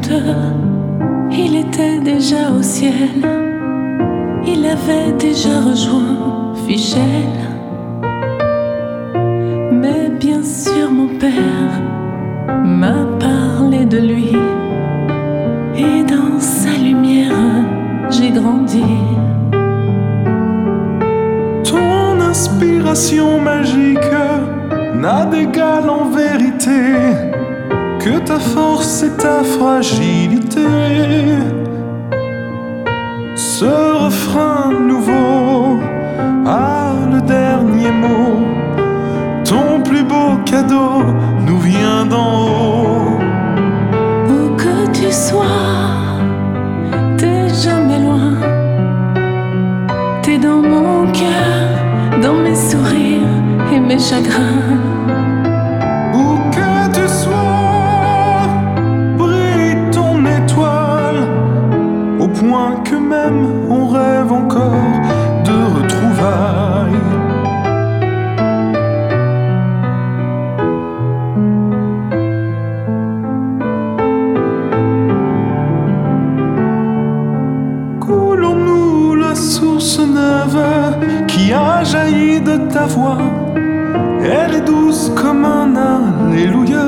2022, il était déjà au ciel. Il avait déjà rejoint Fichel. Mais bien sûr mon père m'a parlé de lui, et dans sa lumière j'ai grandi. Ton inspiration magique n'a d'égal en vérité que ta force et ta fragilité. Ce refrain nouveau a le dernier mot. Ton plus beau cadeau nous vient d'en haut. Où que tu sois, t'es jamais loin. T'es dans mon cœur, dans mes sourires et mes chagrins. Où que tu sois, brille ton étoile, au point que même on rêve encore de retrouvailles. Coulons-nous la source neuve qui a jailli de ta voix. Elle est douce comme un alléluia,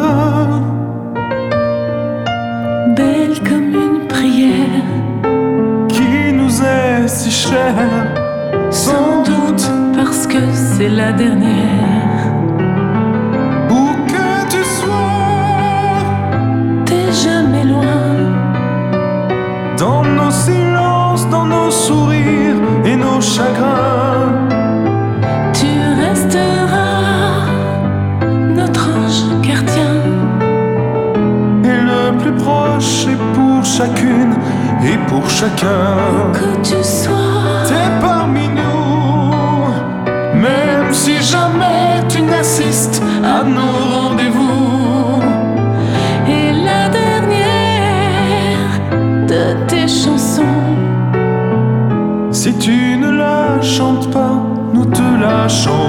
Belle comme une prière qui nous est si chère, sans doute parce que c'est la dernière. Où que tu sois, T'es jamais loin. dans nos silences, dans nos sourires et nos chagrins, Tu resteras notre ange gardien. et le plus proche est pour chacune et pour chacun. Que tu sois, T'es parmi nous, même si jamais tu n'assistes à nos rendez-vous. et la dernière de tes chansons. Si tu ne la chantes pas, nous te la chantons.